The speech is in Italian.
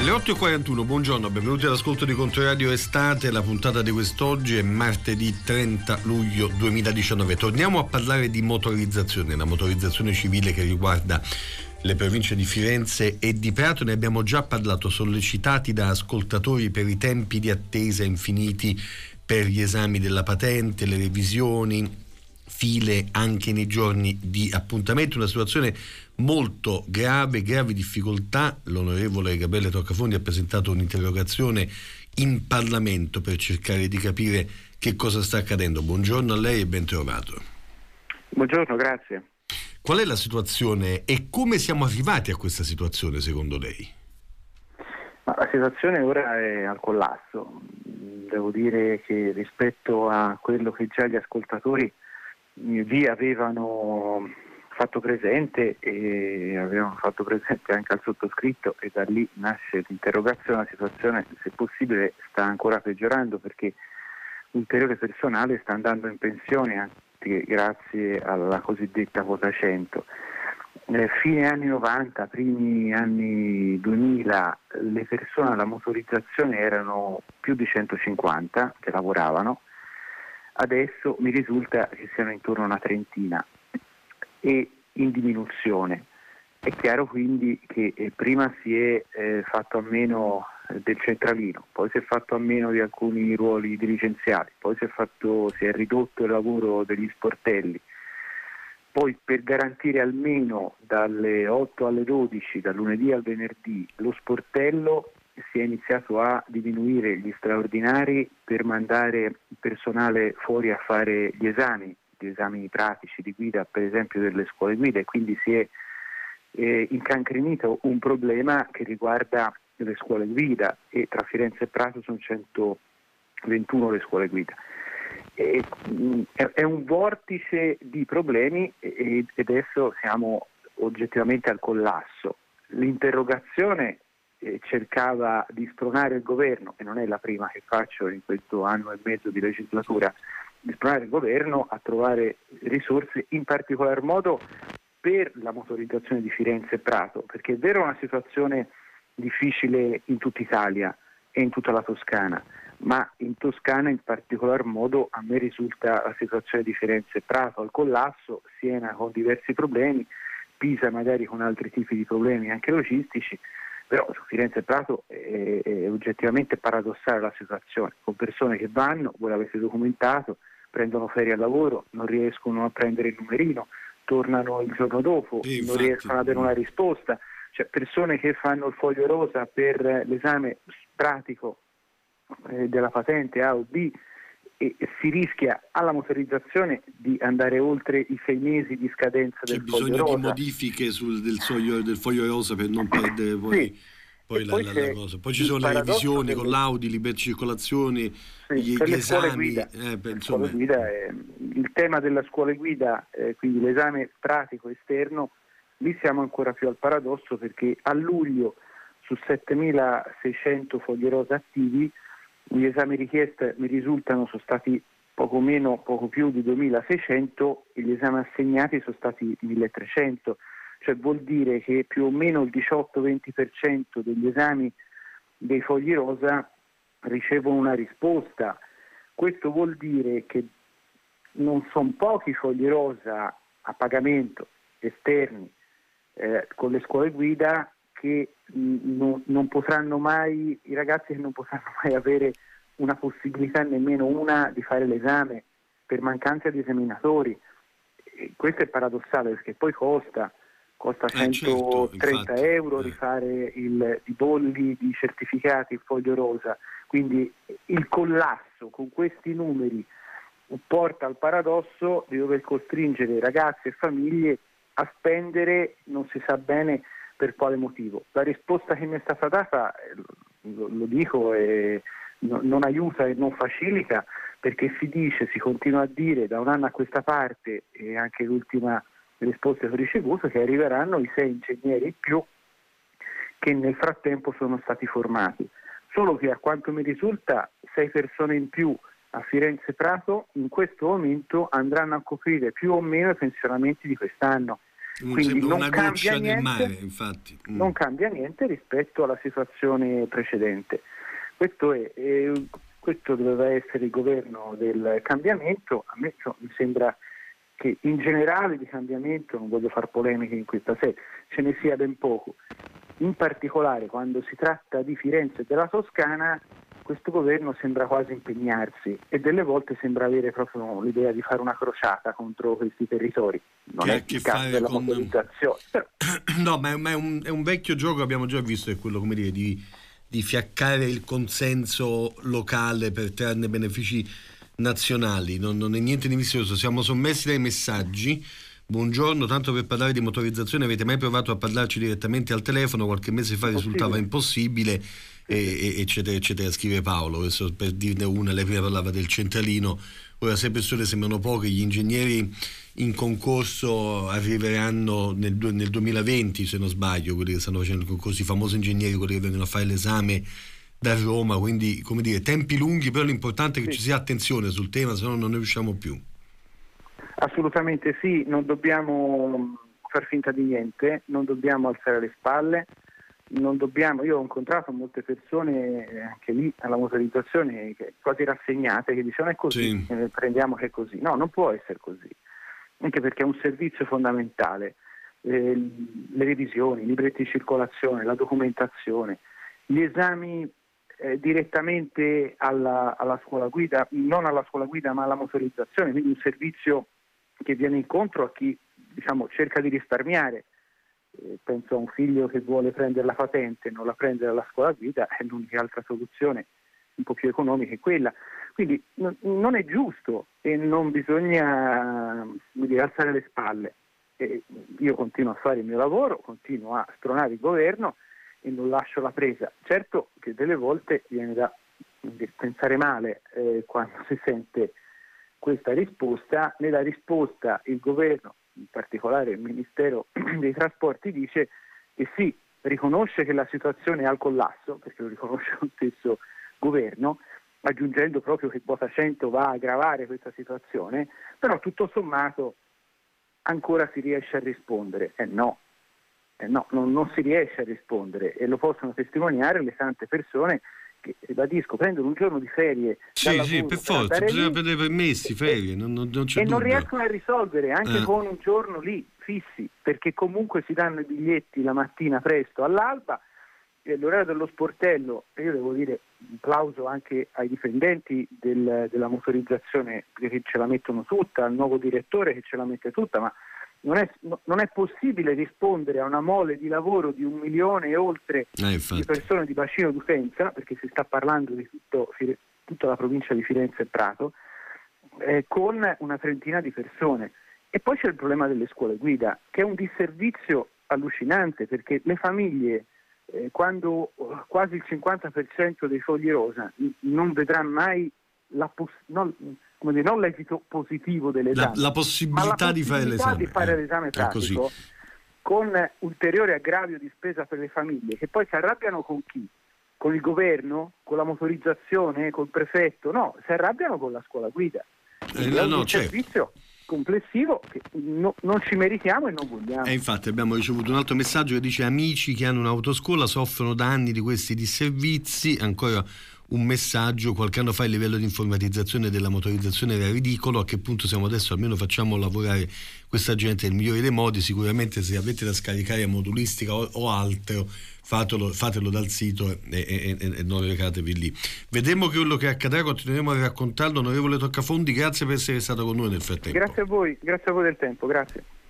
Le 8.41, buongiorno, benvenuti all'ascolto di Controradio Estate. La puntata di quest'oggi è martedì 30 luglio 2019. Torniamo a parlare di motorizzazione, la motorizzazione civile che riguarda le province di Firenze e di Prato. Ne abbiamo già parlato, sollecitati da ascoltatori per i tempi di attesa infiniti per gli esami della patente, le revisioni, file anche nei giorni di appuntamento, una situazione molto gravi difficoltà. L'onorevole Gabriele Toccafondi ha presentato un'interrogazione in Parlamento per cercare di capire che cosa sta accadendo. Buongiorno a lei e ben trovato. Buongiorno, grazie. Qual è la situazione e come siamo arrivati a questa situazione secondo lei? La situazione ora è al collasso. Devo dire che rispetto a quello che già gli ascoltatori vi avevano fatto presente e avevano fatto presente anche al sottoscritto, e da lì nasce l'interrogazione, la situazione, se possibile, sta ancora peggiorando, perché ulteriore personale sta andando in pensione anche grazie alla cosiddetta quota 100. Fine anni 90, primi anni 2000, le persone alla motorizzazione erano più di 150 che lavoravano. Adesso mi risulta che siano intorno a una trentina e in diminuzione. È chiaro quindi che prima si è fatto a meno del centralino, poi si è fatto a meno di alcuni ruoli dirigenziali, poi si è ridotto il lavoro degli sportelli. Poi, per garantire almeno dalle 8 alle 12, dal lunedì al venerdì, lo sportello, si è iniziato a diminuire gli straordinari per mandare il personale fuori a fare gli esami pratici di guida, per esempio delle scuole guida, e quindi si è incancrenito un problema che riguarda le scuole guida, e tra Firenze e Prato sono 121 le scuole guida. È un vortice di problemi e adesso siamo oggettivamente al collasso. L'interrogazione cercava di spronare il governo, e non è la prima che faccio in questo anno e mezzo di legislatura, di spronare il governo a trovare risorse, in particolar modo per la motorizzazione di Firenze e Prato, perché è vero una situazione difficile in tutta Italia e in tutta la Toscana, ma in Toscana in particolar modo a me risulta la situazione di Firenze e Prato al collasso, Siena con diversi problemi, Pisa magari con altri tipi di problemi anche logistici. Però su Firenze e Prato è oggettivamente paradossale la situazione, con persone che vanno, voi l'avete documentato, prendono ferie al lavoro, non riescono a prendere il numerino, tornano il giorno dopo, non riescono ad avere una risposta, cioè persone che fanno il foglio rosa per l'esame pratico della patente A o B, e si rischia alla motorizzazione di andare oltre i 6 mesi di scadenza del foglio rosa. C'è bisogno di modifiche del foglio rosa per non perdere poi la cosa. Poi ci sono le revisioni con l'Audi, libera circolazione, gli esami. Scuole guida il tema della scuola guida, quindi l'esame pratico esterno, lì siamo ancora più al paradosso, perché a luglio su 7.600 fogli rosa attivi, gli esami richieste mi risultano sono stati poco più di 2.600 e gli esami assegnati sono stati 1.300, cioè vuol dire che più o meno il 18-20% degli esami dei fogli rosa ricevono una risposta. Questo vuol dire che non sono pochi fogli rosa a pagamento esterni con le scuole guida che non potranno mai, i ragazzi che non potranno mai avere una possibilità, nemmeno una, di fare l'esame per mancanza di esaminatori. E questo è paradossale, perché poi costa 130 euro rifare i bolli di certificati, il foglio rosa. Quindi il collasso con questi numeri porta al paradosso di dover costringere ragazzi e famiglie a spendere non si sa bene per quale motivo. La risposta che mi è stata data, lo dico, non aiuta e non facilita, perché si continua a dire da un anno a questa parte, e anche l'ultima risposta che ho ricevuto, che arriveranno i 6 ingegneri in più che nel frattempo sono stati formati. Solo che, a quanto mi risulta, 6 persone in più a Firenze Prato in questo momento andranno a coprire più o meno i pensionamenti di quest'anno, Quindi non una cambia goccia nel niente, mare, infatti. non cambia niente rispetto alla situazione precedente. Questo doveva essere il governo del cambiamento. A me mi sembra che in generale di cambiamento, non voglio far polemiche in questa sede, ce ne sia ben poco. In particolare quando si tratta di Firenze e della Toscana, questo governo sembra quasi impegnarsi e delle volte sembra avere proprio l'idea di fare una crociata contro questi territori. Non è il caso della motorizzazione. Però... No, ma è un vecchio gioco, abbiamo già visto, è quello, come dire, di fiaccare il consenso locale per trarne benefici nazionali. Non è niente di misterioso, siamo sommessi dai messaggi. Buongiorno, tanto per parlare di motorizzazione, avete mai provato a parlarci direttamente al telefono? Qualche mese fa risultava impossibile, eccetera eccetera, scrive Paolo. Adesso per dirne una, lei prima parlava del centralino, ora 6 persone sembrano poche, gli ingegneri in concorso arriveranno nel 2020, se non sbaglio, quelli che stanno facendo il concorso, i famosi ingegneri, quelli che vengono a fare l'esame da Roma, quindi, come dire, tempi lunghi, però l'importante è che ci sia attenzione sul tema, se no non ne usciamo più. Assolutamente sì, non dobbiamo far finta di niente, non dobbiamo alzare le spalle, io ho incontrato molte persone anche lì alla motorizzazione quasi rassegnate, che dicevano è così, sì. Prendiamo che è così. No, non può essere così, anche perché è un servizio fondamentale. Le revisioni, i libretti di circolazione, la documentazione, gli esami direttamente alla scuola guida, non alla scuola guida ma alla motorizzazione, quindi un servizio che viene incontro a chi cerca di risparmiare. Penso a un figlio che vuole prendere la patente e non la prende alla scuola guida, è l'unica altra soluzione un po' più economica è quella. Quindi non è giusto e non bisogna alzare le spalle. Io continuo a fare il mio lavoro, continuo a stronare il governo e non lascio la presa. Certo che delle volte viene da pensare male quando si sente questa risposta. Nella risposta il governo, in particolare il Ministero dei Trasporti, dice che sì, riconosce che la situazione è al collasso, perché lo riconosce lo stesso governo, aggiungendo proprio che quota 100 va a aggravare questa situazione, però tutto sommato ancora si riesce a rispondere. No, non si riesce a rispondere e lo possono testimoniare le tante persone che, ribadisco, prendono un giorno di ferie sì, per forza, bisogna prendere permessi, ferie, non c'è e dubbio. non riescono a risolvere anche con un giorno lì fissi, perché comunque si danno i biglietti la mattina presto all'alba e l'orario dello sportello. E io devo dire un plauso anche ai dipendenti della motorizzazione che ce la mettono tutta, al nuovo direttore che ce la mette tutta, ma non è possibile rispondere a una mole di lavoro di 1 milione e oltre di persone di bacino d'utenza, perché si sta parlando di tutta la provincia di Firenze e Prato, con una trentina di persone. E poi c'è il problema delle scuole guida, che è un disservizio allucinante, perché le famiglie, quando quasi il 50% dei fogli rosa non vedrà mai non l'esito positivo dell'esame, la possibilità di fare l'esame pratico, con ulteriore aggravio di spesa per le famiglie, che poi si arrabbiano con chi? Con il governo? Con la motorizzazione? Col prefetto? No, si arrabbiano con la scuola guida. È un servizio complessivo che non ci meritiamo e non vogliamo. E infatti abbiamo ricevuto un altro messaggio che dice: amici che hanno un'autoscuola soffrono da anni di questi disservizi. Ancora un messaggio: qualche anno fa il livello di informatizzazione della motorizzazione era ridicolo, a che punto siamo adesso? Almeno facciamo lavorare questa gente nel migliore dei modi. Sicuramente se avete da scaricare modulistica o altro, fatelo dal sito e non recatevi lì. Vedremo quello che accadrà, continueremo a raccontarlo. Onorevole Toccafondi, grazie per essere stato con noi nel frattempo. Grazie a voi del tempo, grazie.